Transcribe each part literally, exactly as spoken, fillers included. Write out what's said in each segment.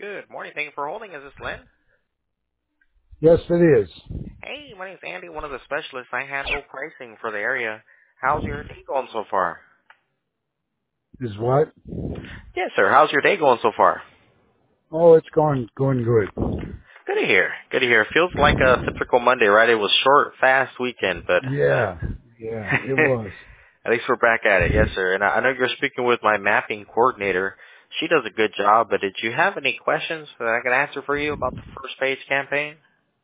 Good morning. Thank you for holding. Is this Lynn? Yes, it is. Hey, my name's Andy, one of the specialists. I handle pricing for the area. How's your day going so far? Is what? Yes, sir. How's your day going so far? Oh, it's going going good. Good to hear. Good to hear. Feels like a typical Monday, right? It was short, fast weekend, but uh, Yeah, yeah, it was. at least we're back at it. Yes, sir. And I I know you're speaking with my mapping coordinator. She does a good job, but did you have any questions that I can answer for you about the first page campaign?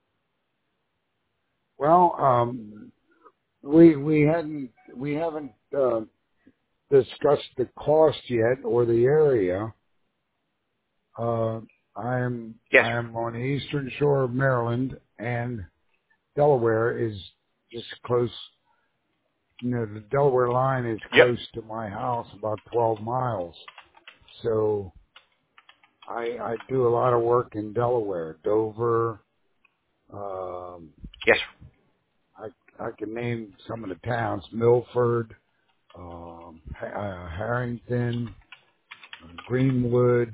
Well, um, we we hadn't we haven't uh, discussed the cost yet or the area. Uh, I am Yes, I sir. am on the eastern shore of Maryland, and Delaware is just close. You know, the Delaware line is Yep. close to my house, about twelve miles. So I I do a lot of work in Delaware, Dover. Um, Yes, sir. I I can name some of the towns: Milford, um, Ha- uh, Harrington, uh, Greenwood,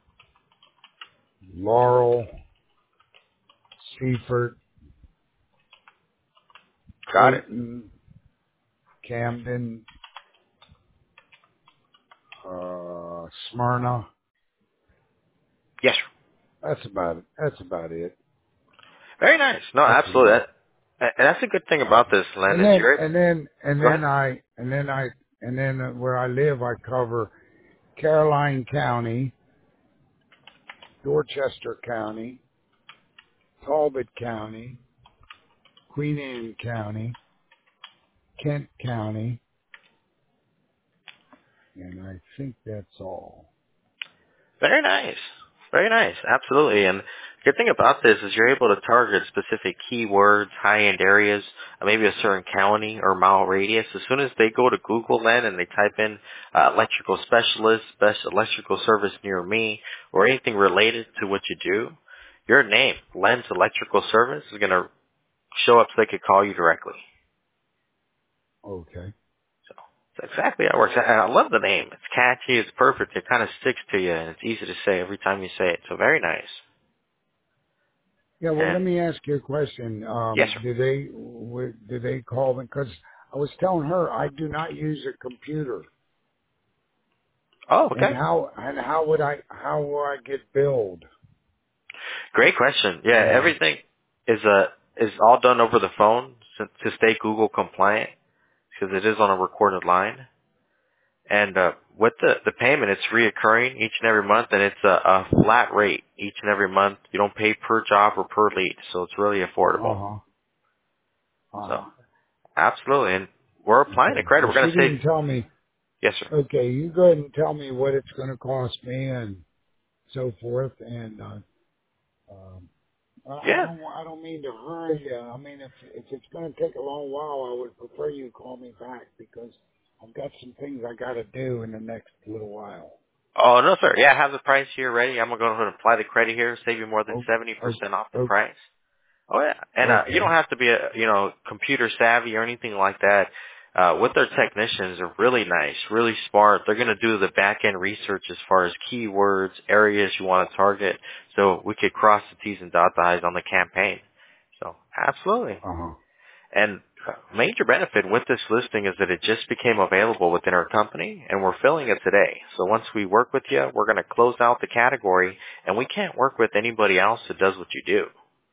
Laurel, Seaford, Got it. Clayton, Camden, uh, Smyrna. Yes, sir. That's about it. That's about it. Very nice. No, That's absolutely. about. That, and that's a good thing about this, Len, And is then you're able. and then and Go ahead. then I and then I and then uh, where I live, I cover Caroline County, Dorchester County, Talbot County, Queen Anne County, Kent County, and I think that's all. Very nice. Very nice. Absolutely. And the good thing about this is you're able to target specific keywords, high-end areas, uh, maybe a certain county or mile radius. As soon as they go to Google then and they type in uh, electrical specialist, best electrical service near me, or anything related to what you do, your name, Len's Electrical Service, is going to show up so they could call you directly. Okay. So that's exactly how it works. And I love the name. It's catchy. It's perfect. It kind of sticks to you, and it's easy to say every time you say it. So very nice. Yeah. Well, And let me ask you a question. yes, Um, sir. do they w- do they call them? Because I was telling her I do not use a computer, Oh, and okay. how and how would I how will I get billed? Great question. Yeah, You know. everything is uh is all done over the phone to, to stay Google compliant because it is on a recorded line. And uh, with the the payment, it's reoccurring each and every month, and it's a, a flat rate each and every month. You don't pay per job or per lead, so it's really Uh affordable. huh. Uh So huh. absolutely, and we're applying the Okay. credit. Well, We're going she to say didn't tell me. yes, sir. Okay, you go ahead and tell me what it's going to cost me and so forth, and uh, um, I I Yeah. don't. I don't mean to hurry you. I mean, if if it's going to take a long while, I would prefer you call me back because I've got some things I got to do in the next little while. Oh no, sir. Yeah, I have the price here ready. I'm going to go ahead and apply the credit here, save you more than Oh, seventy oh, percent off the oh price. Oh yeah, and uh, you don't okay. have to be a you know computer savvy or anything like that. Uh, with their technicians, are really nice, really smart. They're going to do the back end research as far as keywords, areas you want to target, so we could cross the T's and dot the I's on the campaign. So absolutely. Uh huh. And a major benefit with this listing is that it just became available within our company, and we're filling it today. So once we work with you, we're going to close out the category, and we can't work with anybody else that does what you do.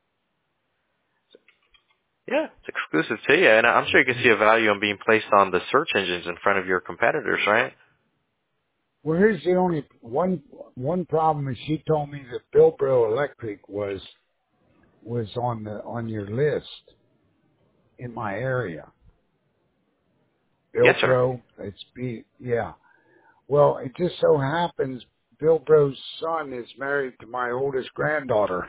Yeah, it's exclusive to you, and I'm sure you can Okay. see a value in being placed on the search engines in front of your competitors, right? Well, here's the only one one problem is she told me that Bilbro Electric was was on the on your list in my area. Yes, sir. Bilbro, it's B. Yeah. Well, it just so happens Bill Bro's son is married to my oldest granddaughter.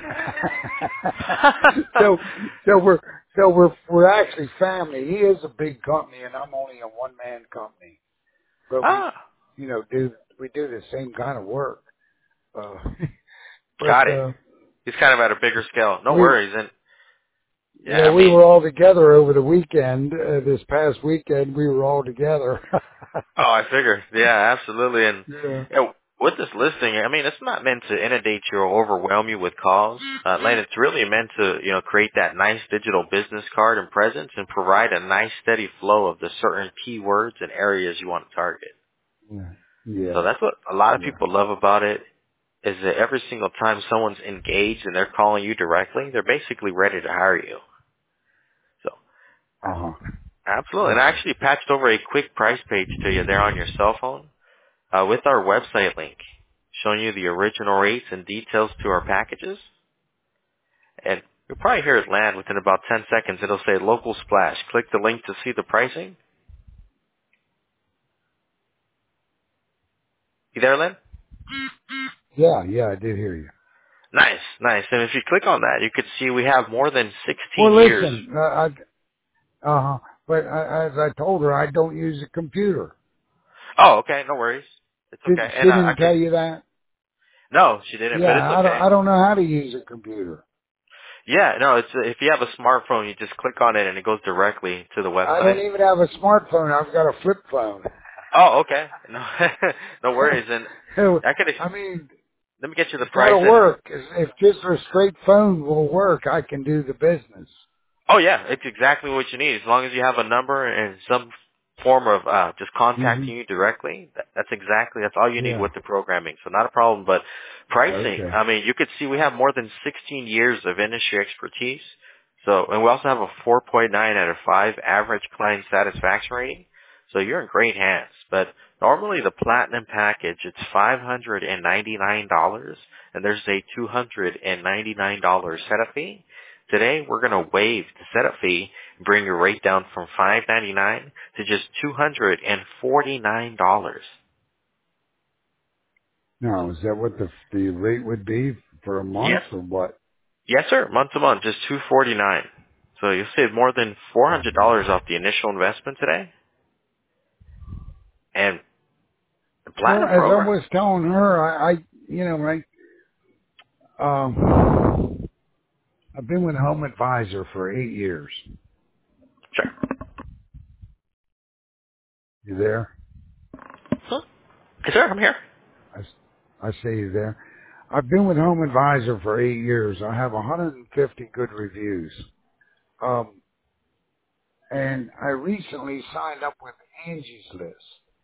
so, so we're, so we're, we're actually family. He is a big company and I'm only a one man company, but we, ah, you know, do, we do the same kind of work. Uh, got but, it. uh, He's kind of at a bigger scale. No we, worries. And yeah, yeah, I we mean, were all together over the weekend. Uh, this past weekend, we were all together. oh, I figured. Yeah, absolutely. And yeah. yeah, with this listing, I mean, it's not meant to inundate you or overwhelm you with calls. Uh, Len, it's really meant to, you know, create that nice digital business card and presence and provide a nice steady flow of the certain keywords and areas you want to target. Yeah. So Yeah. that's what a lot of Yeah. people love about it, is that every single time someone's engaged and they're calling you directly, they're basically ready to hire you. So, Uh huh. absolutely. And I Okay. actually patched over a quick price page to you there on your cell phone uh, with our website link, showing you the original rates and details to our packages. And you'll probably hear it land within about ten seconds. It'll say local splash. Click the link to see the pricing. You there, Len? Yeah. Yeah. I did hear you. Nice, nice. And if you click on that, you could see we have more than sixteen Well, years. listen. Uh, I. Uh huh. But uh, as I told her, I don't use a computer. Oh, okay, no worries. It's Did okay. she And I, I didn't can, tell you that? no, she didn't, Yeah. but it's I don't. okay. I don't know how to use a computer. Yeah, no, it's if you have a smartphone, you just click on it and it goes directly to the I don't website. even have a smartphone. I've got a flip phone. Oh, okay. No, no worries. And I could, I mean, let me get you the it's got price. to And work. If just a straight phone will work, I can do the business. oh yeah, it's exactly what you need. As long as you have a number and some form of uh, just Hmm. contacting you directly, that, that's exactly, that's all you need Yeah. with the programming. So not a problem. But pricing, Okay. I mean, you could see we have more than sixteen years of industry expertise. So, and we also have a four point nine out of five average client satisfaction rating. So you're in great hands. But normally the platinum package, it's five hundred ninety-nine dollars and there's a two hundred ninety-nine dollars setup fee. Today, we're going to waive the setup fee and bring your rate down from five ninety-nine to just two hundred forty-nine dollars. Now, is that what the the rate would be for a month Yes. or what? Yes, sir. Month to month, just two forty-nine. So you'll save more than four hundred dollars off the initial investment today. And the Well, Platinum as I program. was telling her, I, I you know, right, um, I've been with Home Advisor for eight years. Sure. You there? Huh? Yes, sir. I'm here. I, s- I say you there. I've been with Home Advisor for eight years. I have one hundred fifty good reviews. Um, and I recently signed up with Angie's List.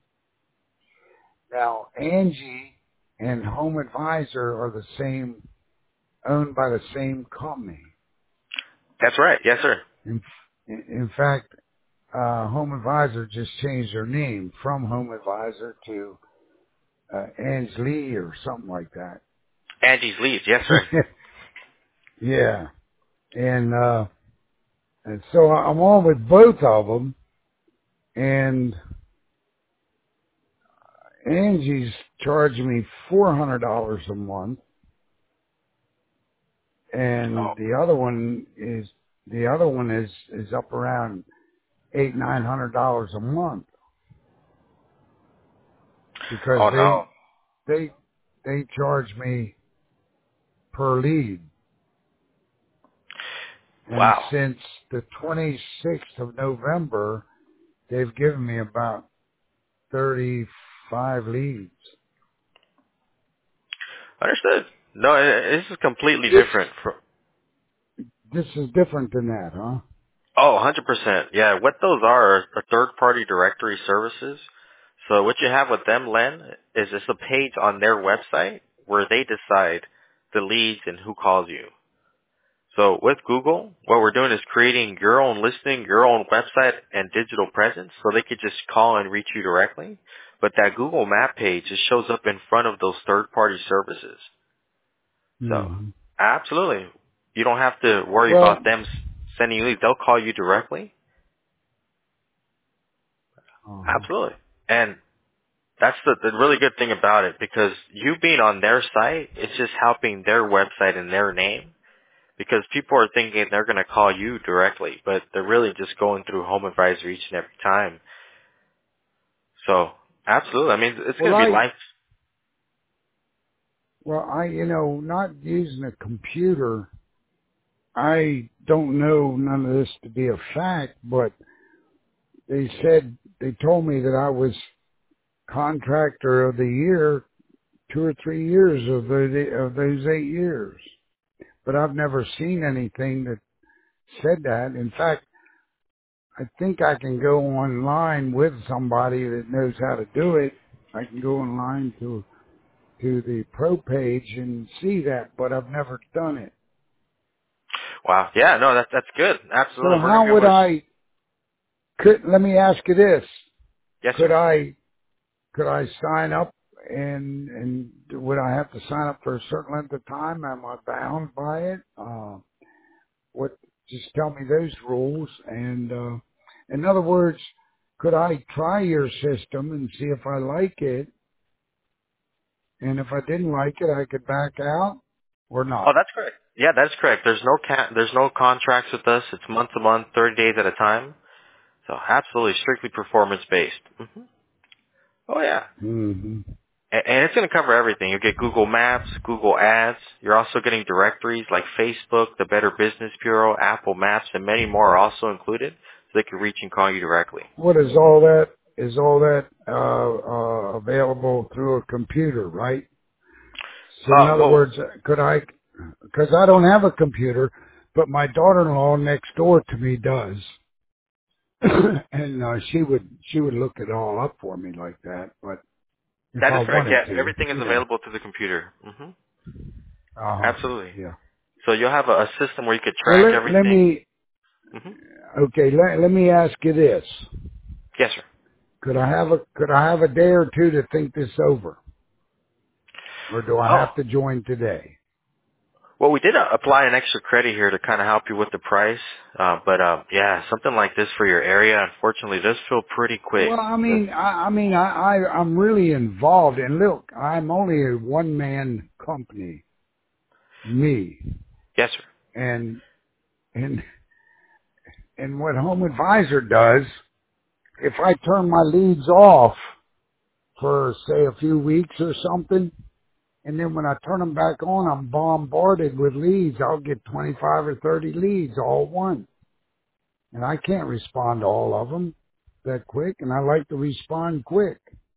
Now, Angie and Home Advisor are the same, owned by the same company. That's right. Yes, sir. In, in fact, uh, Home Advisor just changed their name from Home Advisor to uh, Ange Lee or something like that. Angie's leads. Yes, sir. Yeah, and uh, and so I'm on with both of them, and Angie's charging me four hundred dollars a month, and Oh. the other one is the other one is is up around eight nine hundred dollars a month because Oh they no. they they charge me per lead. And Wow. since the twenty-sixth of November, they've given me about thirty-five leads. Understood. No, it- this is completely This, different. From, this is different than that, huh? oh, one hundred percent. Yeah, what those are are third-party directory services. So what you have with them, Len, is it's a page on their website where they decide the leads and who calls you. So with Google, what we're doing is creating your own listing, your own website and digital presence so they could just call and reach you directly. But that Google map page just shows up in front of those third-party services. So hmm absolutely. You don't have to worry Well, about them s- sending you leads. They'll call you directly. uh-huh. Absolutely. And that's the, the really good thing about it because you being on their site, it's just helping their website and their name because people are thinking they're going to call you directly, but they're really just going through Home Advisor each and every time. So absolutely. I mean, it's well, going to be I, life. well, I, you know, not using a computer, I don't know none of this to be a fact, but they said, they told me that I was contractor of the year two or three years of the of those eight years. But I've never seen anything that said that. In fact, I think I can go online with somebody that knows how to do it. I can go online to to the pro page and see that, but I've never done it. Wow. Yeah, no, that's that's good. So Absolutely. We're gonna how be would able to. I? Could let me ask you this: Yes, Could sir. I could I sign up and and would I have to sign up for a certain length of time? Am I bound by it? Uh, what? Just tell me those rules. And uh, in other words, could I try your system and see if I like it? And if I didn't like it, I could back out or Oh, not. that's correct. Yeah, that's correct. There's no ca- there's no contracts with us. It's month to month, thirty days at a time. So absolutely strictly performance based. hmm Oh yeah. Hmm. And, and it's going to cover everything. You'll get Google Maps, Google Ads. You're also getting directories like Facebook, the Better Business Bureau, Apple Maps, and many more are also included, so they can reach and call you directly. What is all that? Is all that uh, uh, available through a computer, right? So in Uh, other well, words, could I? Because I don't have a computer, but my daughter-in-law next door to me does, and uh, she would she would look it all up for me like that. But if that I is correct. wanted Yeah, to, everything is you know, available through the computer. hmm uh huh, Absolutely. yeah. So you'll have a, a system where you could Well, track let, let everything. me hmm okay. Let, let me ask you this: Yes, sir. Could I have a could I have a day or two to think this over, or do I Oh, have to join today? well, we did uh, apply an extra credit here to kind of help you with the price. Uh, but uh, yeah, something like this for your area, unfortunately, does feel pretty quick. Well, I Does- mean, I, I mean, I, I, I'm really involved. And look, I'm only a one-man company, me, Yes, sir. and and and what Home Advisor does, if I turn my leads off for say a few weeks or something, and then when I turn them back on, I'm bombarded with leads. I'll get twenty-five or thirty leads all at once, and I can't respond to all of them that quick. And I like to respond quick.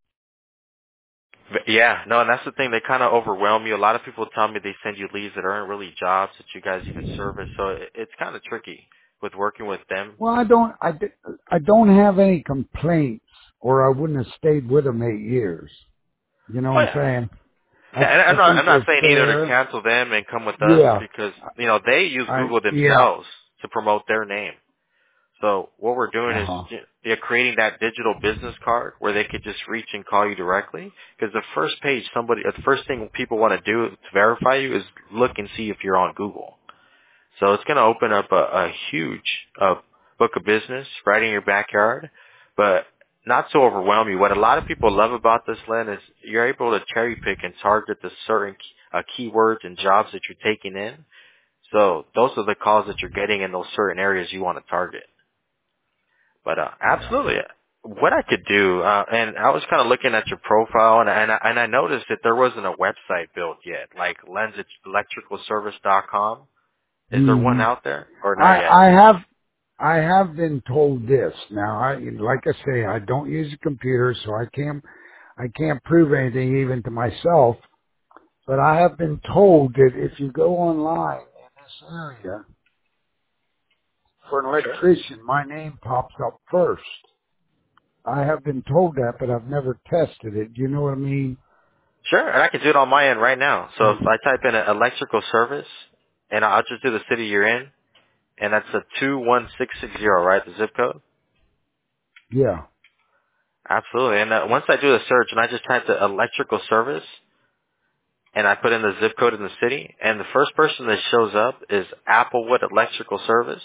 V- Yeah, no, and that's the thing. They kind of overwhelm you. A lot of people tell me they send you leads that aren't really jobs that you guys even service. So it, it's kind of tricky with working with them. Well, I don't, I, di- I don't have any complaints, or I wouldn't have stayed with them eight years. You know Oh what I'm yeah. saying? Yeah, and I, I'm I not, think I'm not they're saying either to fair. cancel them and come with us Yeah, because, you know, they use I, Google yeah. themselves to promote their name. So what we're doing Uh is huh. they're creating that digital business card where they could just reach and call you directly. Because the first page, somebody, the first thing people want to do to verify you is look and see if you're on Google. So it's going to open up a, a huge uh, book of business right in your backyard, but not so overwhelm you. What a lot of people love about this, Len, is you're able to cherry pick and target the certain uh, keywords and jobs that you're taking in. So those are the calls that you're getting in those certain areas you want to target. But uh, Yeah. absolutely, what I could do, uh, and I was kind of looking at your profile, and and I, and I noticed that there wasn't a website built yet, like lens electrical service dot com. Is there one Hmm. out there, or not I, yet? I have, I have been told this. Now, I, like I say, I don't use a computer, so I can't, I can't prove anything even to myself. But I have been told that if you go online in this area for an Sure. electrician, my name pops up first. I have been told that, but I've never tested it. Do you know what I mean? Sure, and I can do it on my end right now. So if Mm. I type in a electrical service, and I'll just do the city you're in, and that's a two one six six zero, right? The zip code. Yeah. Absolutely. And uh, once I do the search, and I just type the electrical service, and I put in the zip code in the city, and the first person that shows up is Applewood Electrical Service,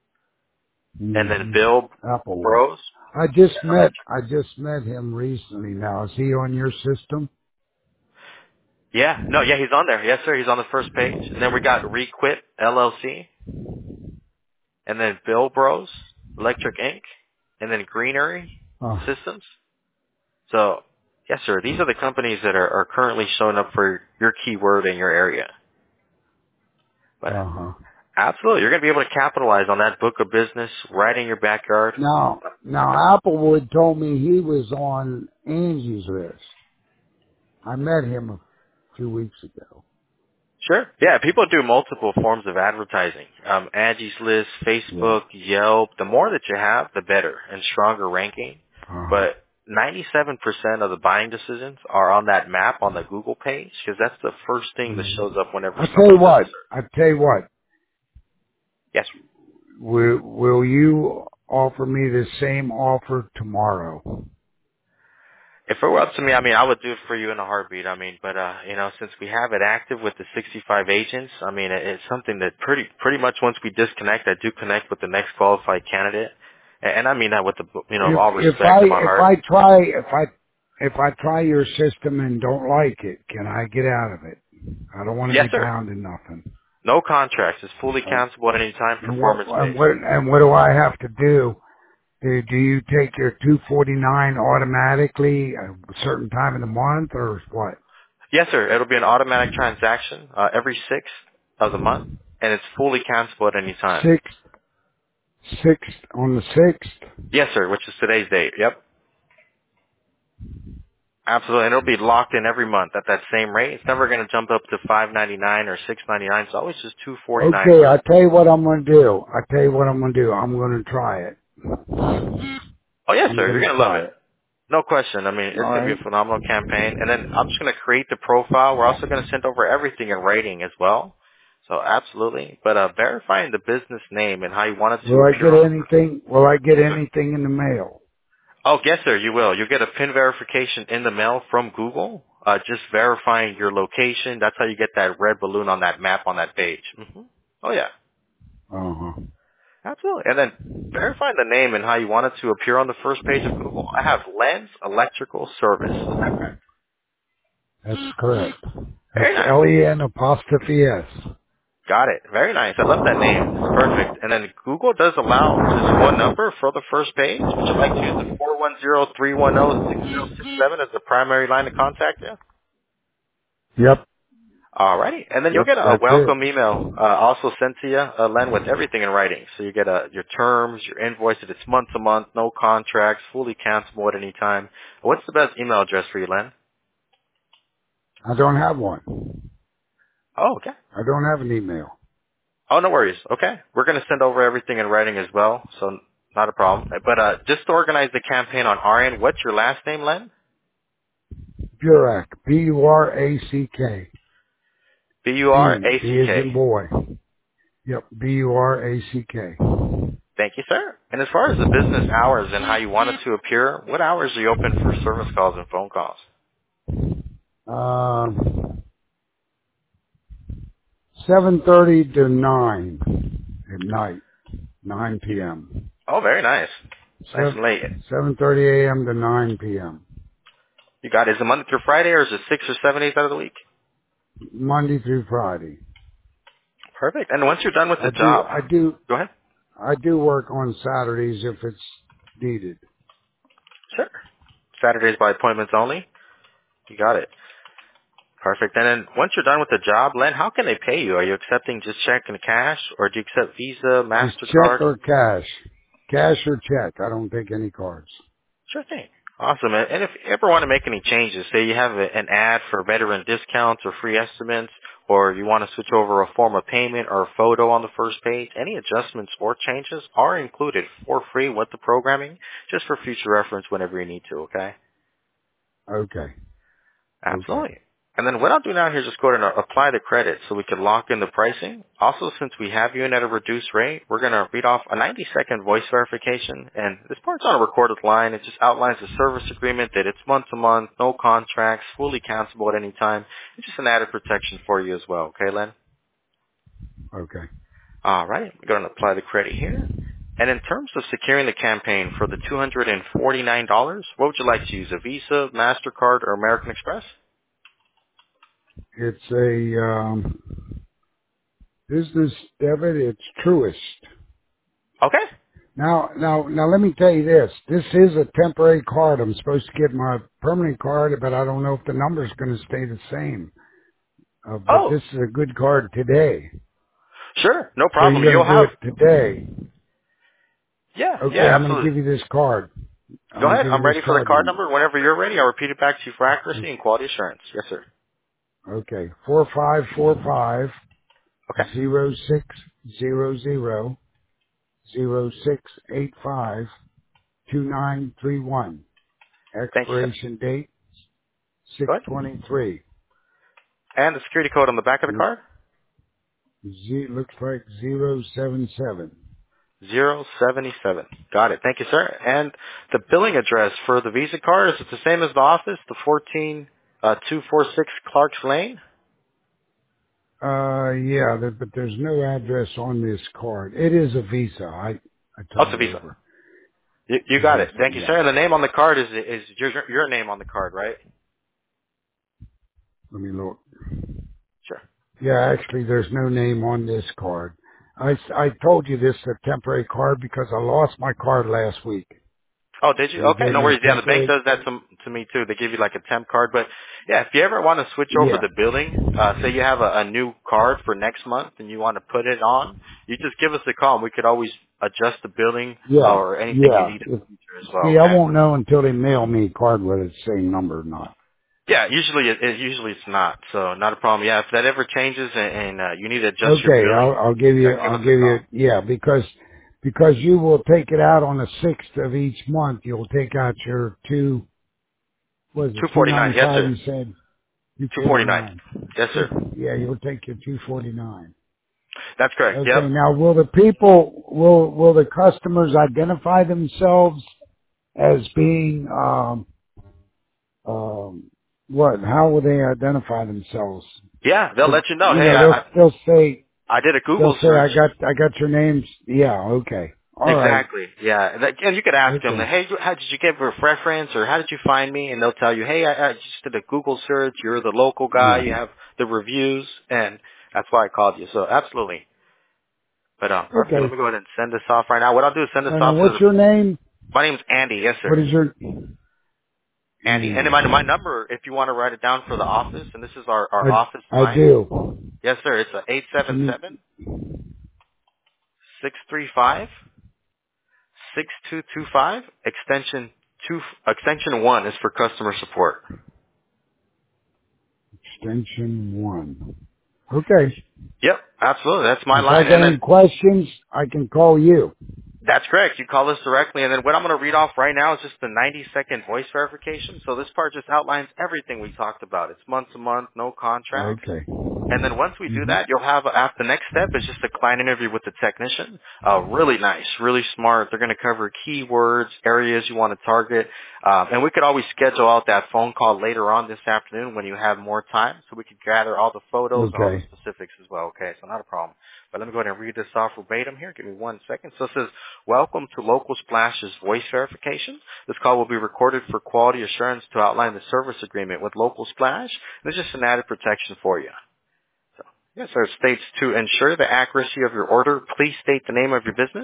and then Hmm. Bill Applewood. Bros. I just met, Electric. I just met him recently now. Is he on your system? Yeah, no, yeah, he's on there. Yes, sir. He's on the first page, and then we got Requip L L C, and then Bill Bros Electric Incorporated, and then Greenery Oh, Systems. So, yes, sir. These are the companies that are, are currently showing up for your keyword in your area. But uh-huh. absolutely, you're going to be able to capitalize on that book of business right in your backyard. Now, now Applewood told me he was on Angie's list. I met him. two weeks ago. Sure. Yeah, people do multiple forms of advertising. Um, Angie's List, Yeah. Facebook, Yelp. The more that you have, the better and stronger ranking. Uh-huh. But ninety-seven percent of the buying decisions are on that map on the Google page because that's the first thing that Mhm. shows up whenever I tell someone you does a what. search. I tell you what. Yes. Will Will you offer me the same offer tomorrow? If it were up to me, I mean, I would do it for you in a heartbeat. I mean, but uh, you know, since we have it active with the sixty-five agents, I mean, it, it's something that pretty pretty much once we disconnect, I do connect with the next qualified candidate, and, and I mean that with the you know If all if respect I in my if heart. I try if I if I try your system and don't like it, can I get out of it? I don't want to Yes, be sir. bound to nothing. No contracts. It's fully Uh, cancelable at any time, and what performance and based. what and what do I have to do? Do, do you take your two forty-nine automatically at a certain time in the month or what? Yes, sir. It'll be an automatic transaction uh, every sixth of the month, and it's fully cancelable at any time. Sixth, sixth on the sixth. Yes, sir. Which is today's date. Yep. Absolutely, and it'll be locked in every month at that same rate. It's never going to jump up to five ninety nine or six ninety nine. It's always just two forty nine Okay, for. I tell you what I'm gonna do. I tell you what I'm gonna do. I'm gonna try it. Oh yes, I'm sir. You're gonna going to love try it. it. No question. I mean, it's All going to be right. a phenomenal campaign. And then I'm just going to create the profile. We're also going to send over everything in writing as well. So absolutely. But uh, verifying the business name and how you want it to Will I appear get on. anything? Will I get Yes, sir. anything in the mail? Oh, yes, sir. You will. You'll get a PIN verification in the mail from Google. Uh, just verifying your location. That's how you get that red balloon on that map on that page. hmm Oh yeah. Uh huh. Absolutely. And then verifying the name and how you want it to appear on the first page of Google. I have Lens Electrical Service. Is that correct? That's correct. Very That's nice. L E N apostrophe S. Got it. Very nice. I love that name. It's perfect. And then Google does allow just one number for the first page. Would you like to use the four one zero, three one zero, six zero six seven as the primary line to contact you? Yep. Alrighty. And then you'll Yep. get a That's it. welcome email uh, also sent to you, uh, Len, with everything in writing. So you get uh, your terms, your invoice, if it's month to month, no contracts, fully cancelable at any time. What's the best email address for you, Len? I don't have one. Oh, okay. I don't have an email. Oh, no worries. Okay. We're going to send over everything in writing as well, so not a problem. But uh, just to organize the campaign on our end, what's your last name, Len? Burack. B U R A C K. B. B is B-U-R-A-C-K. in boy. Yep. B U R A C K. Thank you, sir. And as far as the business hours and how you want it to appear, what hours are you open for service calls and phone calls? Um, seven thirty to nine at night. nine p.m. Oh, very nice. Nice and late. seven thirty a.m. to nine p.m. You got it. Is it Monday through Friday or is it six or seven days out of the week? Monday through Friday. Perfect. And once you're done with I the do, job, I do, go ahead. I do work on Saturdays if it's needed. Sure. Saturdays by appointments only. You got it. Perfect. And then once you're done with the job, Len, how can they pay you? Are you accepting just check and cash or do you accept Visa, Just check MasterCard? or cash. Cash or check. I don't take any cards. Sure thing. Awesome. And and if you ever want to make any changes, say you have a, an ad for veteran discounts or free estimates, or you want to switch over a form of payment or a photo on the first page, any adjustments or changes are included for free with the programming, just for future reference whenever you need to, okay? Okay. Okay. Absolutely. And then what I'll do now here is just go ahead and apply the credit so we can lock in the pricing. Also, since we have you in at a reduced rate, we're going to read off a ninety second voice verification. And this part's on a recorded line. It just outlines the service agreement that it's month to month, no contracts, fully cancelable at any time. It's just an added protection for you as well. Okay, Len? Okay. All right. We're going to apply the credit here. And in terms of securing the campaign for the two hundred forty-nine dollars, what would you like to use, a Visa, MasterCard, or American Express? It's a um, business debit. It's Truist. Okay. Now, now, now, let me tell you this. This is a temporary card. I'm supposed to get my permanent card, but I don't know if the number's going to stay the same. Uh, but Oh, this is a good card today. sure, no So problem. you're going You'll to do have, it today. yeah, Okay, yeah, I'm going to absolutely. give you this card. I'm Go going to ahead. give I'm you this ready for the card card number. number. Whenever you're ready, I'll repeat it back to you for It's accuracy and quality assurance. Yes, sir. Okay. Four five four five Okay. zero six zero zero zero six eight five two nine three one. Thank you, sir. Expiration date six Go ahead. twenty three. And the security code on the back of the card? Z looks like zero seven seven. Zero seventy-seven. Got it. Thank you, sir. And the billing address for the Visa card, is it the same as the office, the fourteen uh, two forty-six Clark's Lane? Uh, yeah, there, but there's no address on this card. It is a Visa. I I Oh, took it's a it Visa. over. You, you It's a got it. Visa. Thank you, Yeah. sir. And the name on the card is is your your name on the card, right? Let me look. Sure. Yeah, actually, there's no name on this card. I I told you this is a temporary card because I lost my card last week, Oh, did you? and they Okay, gave no me worries. a Yeah, the bank temporary. does that to, to me too. They give you like a temp card. But yeah, if you ever want to switch over Yeah, the billing, uh, say you have a, a new card for next month and you want to put it on, you just give us a call and we could always adjust the billing uh, yeah, or anything you yeah. need in If, the future as well. see, I Okay. won't know until they mail me a card whether it's the same number or not. Yeah, usually it, it usually it's not, so not a problem. Yeah, if that ever changes and, and uh, you need to adjust your Okay, billing, I'll, I'll give yeah, you, give I'll us a give you, call. yeah, because, because you will take it out on the sixth of each month. You'll take out your two, what is it, Two two forty nine. ninety Yes, five? sir. You said two Two forty forty nine. nine. Yes, sir. Yeah, you'll take your two forty nine. That's correct. Okay, Yep. now will the people, will will the customers identify themselves as being, um, um, what? How will they identify themselves? Yeah, they'll To, let you know. you Hey, know, I, I they'll they'll say I did a they'll Google say search. I got I got your names. Yeah, okay, all right, Exactly. Yeah. And that- and you could ask them, okay. hey, how did you get a reference or how did you find me? And they'll tell you, hey, I, I just did a Google search. You're the local guy. Yeah. You have the reviews. And that's why I called you. So absolutely. But um, perfect. Let Okay. me go ahead and send this off right now. What I'll do is send this And off then to what's the, your name? my name's Andy. Yes, What sir. is your Andy. And my, Andy? my number, if you want to write it down for the office, and this is our, our I office I line. do. Yes, sir. It's a eight seven Can seven six three five six two two five extension two extension one is for customer support. you extension one? Okay. Yep, absolutely. That's my If I line. got And then any questions, I can call you. that's correct. You call us directly. And then what I'm going to read off right now is just the ninety second voice verification. So this part just outlines everything we talked about. It's month to month, no contracts. Okay. And then once we do Mhm. that, you'll have, uh, the next step is just a client interview with the technician. Uh, really nice, really smart. They're going to cover keywords, areas you want to target. Um, and we could always schedule out that phone call later on this afternoon when you have more time so we could gather all the photos and all the Okay. specifics as well. Okay, so not a problem. But let me go ahead and read this off verbatim here. Give me one second. So it says, welcome to Local Splash's voice verification. This call will be recorded for quality assurance to outline the service agreement with Local Splash. There's just an added protection for you. So, yes, sir. It states to ensure the accuracy of your order, please state the name of your business.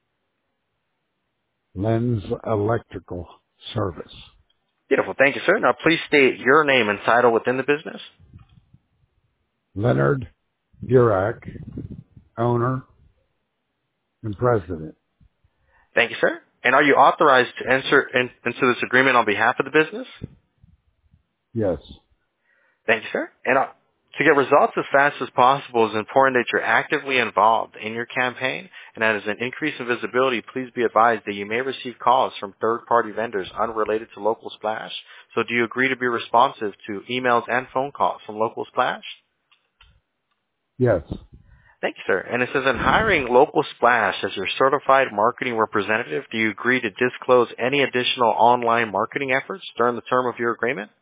Lens Electrical Service. Beautiful. Thank you, sir. Now, please state your name and title within the business. Leonard Burak, owner and president. Thank you, sir. And are you authorized to enter in, into this agreement on behalf of the business? Yes. Thank you, sir. And uh, to get results as fast as possible, it's important that you're actively involved in your campaign. And as an increase in visibility, please be advised that you may receive calls from third-party vendors unrelated to Local Splash. So do you agree to be responsive to emails and phone calls from Local Splash? Yes. Thank you, sir. And it says, in hiring Local Splash as your certified marketing representative, do you agree to disclose any additional online marketing efforts during the term of your agreement?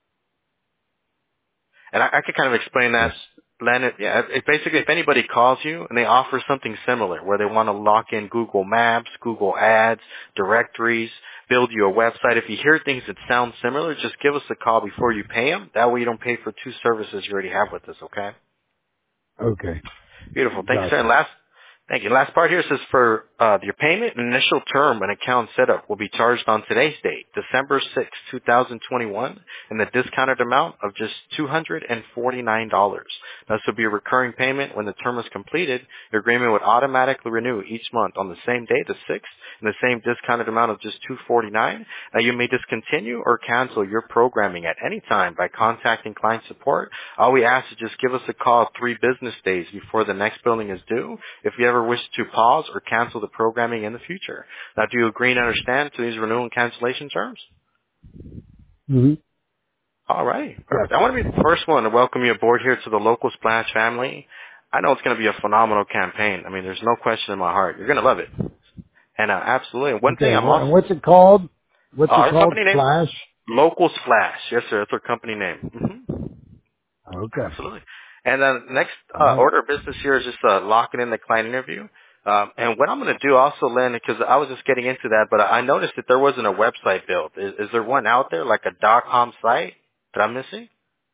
And I, I could kind of explain Yes. that, Leonard. Yeah, it, basically, if anybody calls you and they offer something similar, where they want to lock in Google Maps, Google Ads, directories, build you a website, if you hear things that sound similar, just give us a call before you pay them. That way you don't pay for two services you already have with us, okay? Okay. Beautiful. Thank you, sir. And Gotcha. last, Thank you. Last part here says for uh, your payment and initial term and account setup will be charged on today's date, December sixth, twenty twenty-one, in the discounted amount of just two hundred forty-nine dollars. This will be a recurring payment. When the term is completed, your agreement would automatically renew each month on the same day, the sixth, in the same discounted amount of just two hundred forty-nine dollars. Now, you may discontinue or cancel your programming at any time by contacting client support. All we ask is just give us a call three business days before the next billing is due if you ever wish to pause or cancel the programming in the future. Now, do you agree and understand to these renewal and cancellation terms? Mm-hmm. All right. Yes. Perfect. I want to be the first one to welcome you aboard here to the Local Splash family. I know it's going to be a phenomenal campaign. I mean, there's no question in my heart. You're going to love it. And uh, absolutely. And one Okay. thing I'm wha- also... And what's it called? What's Uh, it our called? company name? Splash? Local Splash. Yes, sir. That's our company name. Mm-hmm. Okay. Absolutely. And then next All uh, right. order of business here is just uh, locking in the client interview. Um, and what I'm going to do also, Lynn, because I was just getting into that, but I noticed that there wasn't a website built. Is, is there one out there, like a .com site that I'm missing?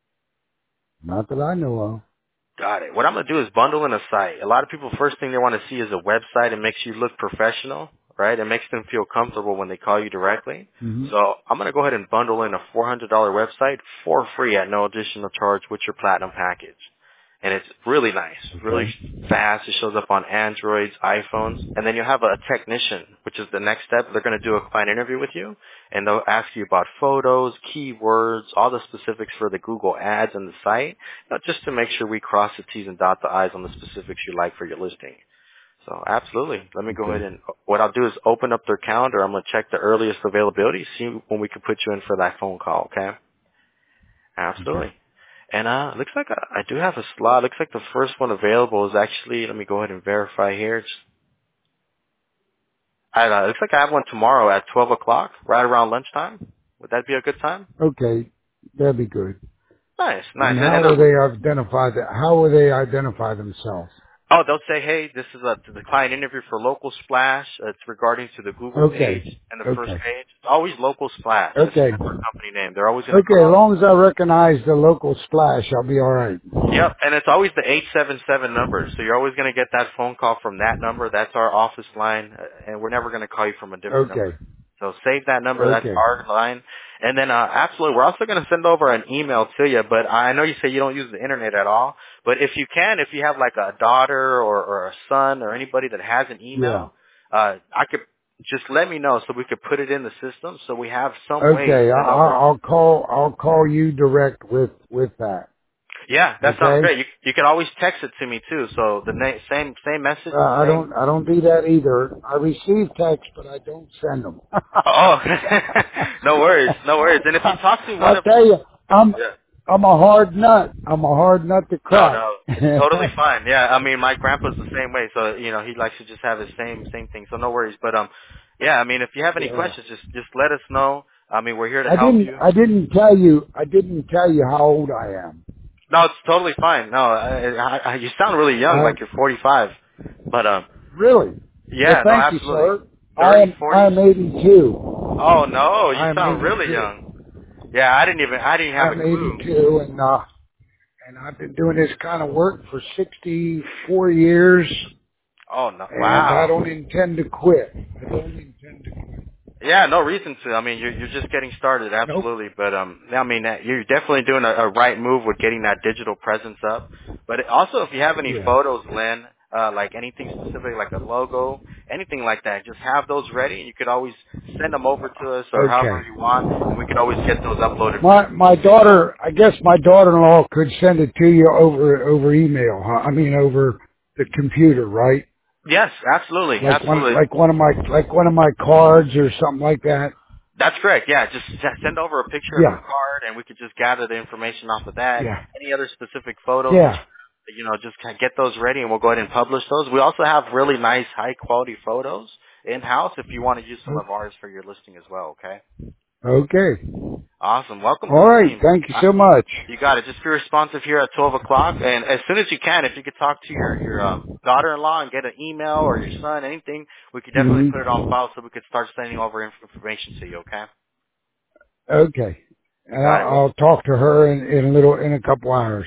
Not that I know of. Got it. What I'm going to do is bundle in a site. A lot of people, first thing they want to see is a website. It makes you look professional, right? It makes them feel comfortable when they call you directly. Mm-hmm. So I'm going to go ahead and bundle in a four hundred dollars website for free at no additional charge with your platinum package. And it's really nice, really Okay. fast. It shows up on Androids, iPhones. And then you'll have a technician, which is the next step. They're going to do a client interview with you, and they'll ask you about photos, keywords, all the specifics for the Google ads and the site, you know, just to make sure we cross the T's and dot the I's on the specifics you like for your listing. So absolutely. Let me go Okay. ahead and, what I'll do is open up their calendar. I'm going to check the earliest availability, see when we can put you in for that phone call, okay? Okay. Absolutely. And uh, looks like I, I do have a slot. Looks like the first one available is actually, let me go ahead and verify here. It's, I, uh, looks like I have one tomorrow at twelve o'clock, right around lunchtime. Would that be a good time? Okay. That'd be good. Nice, nice. And And, how and will uh, they identify that? How will they identify themselves? oh, they'll say, hey, this is a, the client interview for Local Splash. Uh, it's regarding to the Google page Okay. and the first Okay. page. It's always Local Splash. That's, Okay. that's our company name. They're always going to Okay. As call. long as I recognize the local splash, I'll be all right. Yep, and it's always the eight seven seven number. So you're always going to get that phone call from that number. That's our office line, uh, and we're never going to call you from a different number. Okay. So save that number. That's Okay. our line. And then, uh, absolutely, we're also going to send over an email to you. But I know you say you don't use the internet at all. But if you can, if you have like a daughter or, or a son or anybody that has an Yeah. email, uh, I could just let me know so we could put it in the system so we have some way to Okay. I, send over. I- I'll call. I'll call you direct with with that. Yeah, that sounds Okay. great. You you can always text it to me too. So the na- same same message, Uh, I same. don't. I don't do that either. I receive texts, but I don't send them. Oh, no worries, no worries. And if you talk to one I'll of, tell you, I'm yeah, I'm a hard nut. I'm a hard nut to no, crack. no, it's totally fine. Yeah, I mean my grandpa's the same way. So you know he likes to just have his same same thing. So no worries. But um, yeah, I mean if you have any Yeah. questions, just just let us know. I mean we're here to I help didn't. you. I didn't tell you. I didn't tell you how old I am. No, it's totally fine. No, I, I, I, you sound really young, I like you're forty-five. But um, really. Well, yeah, no, thank you, absolutely. sir. I Thirty, am. I forties. am eighty-two. Oh no, you I'm sound really eighty-two. young. Yeah, I didn't even I didn't have a I'm clue. eighty-two, and uh, and I've been doing this kind of work for sixty-four years, Oh no! and I Wow. don't intend to quit. I don't intend to quit. Yeah, no reason to. I mean, you're you're just getting started, Nope. absolutely. But um, I mean, that- you're definitely doing a, a right move with getting that digital presence up. But it- also, if you have any Yeah. photos, Lynn, uh, like anything specific, like a logo, anything like that, just have those ready. You could always send them over to us or however Okay. you want, and we could always get those uploaded for My you. my daughter, I guess my daughter-in-law could send it to you over over email. Huh? I mean, over the computer, right? Yes, absolutely, Like one absolutely. like one of my like one of my cards or something like that. That's correct. Yeah, just s- send over a picture of your Yeah. card, and we could just gather the information off of that. Yeah. Any other specific photos that Yeah. you, you know, just kind of get those ready, and we'll go ahead and publish those. We also have really nice, high quality photos in house if you want to use some of ours for your listing as well. Okay. Okay. Awesome. Welcome to All the right. team. Thank you Uh, so much. you got it. Just be responsive here at twelve o'clock, and as soon as you can, if you could talk to your your um, daughter-in-law and get an email or your son, anything, we could definitely Hmm. put it on file so we could start sending over inf- information to you. Okay. Okay. And Got it. I'll, Well, I'll talk to her in, in a little in a couple hours.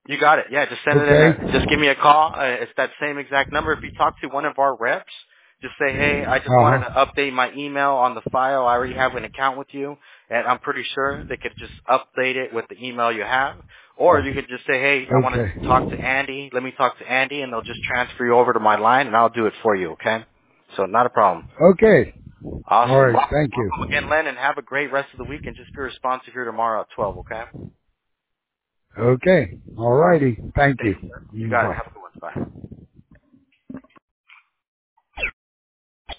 You got it. Yeah, just send Okay. it in. A, just give me a call. Uh, it's that same exact number. If you talk to one of our reps, just say, hey, I just Uh-huh. wanted to update my email on the file. I already have an account with you, and I'm pretty sure they could just update it with the email you have. Or you could just say, hey, I want Okay. to talk to Andy. Let me talk to Andy, and they'll just transfer you over to my line, and I'll do it for you, okay? So not a problem. Okay. Awesome. All right. Thank you. Welcome again, Len, and have a great rest of the week, and just be responsive here tomorrow at twelve, okay? Okay. All righty. Thank you. Thank you. You got it. Bye. Have a good one. Bye.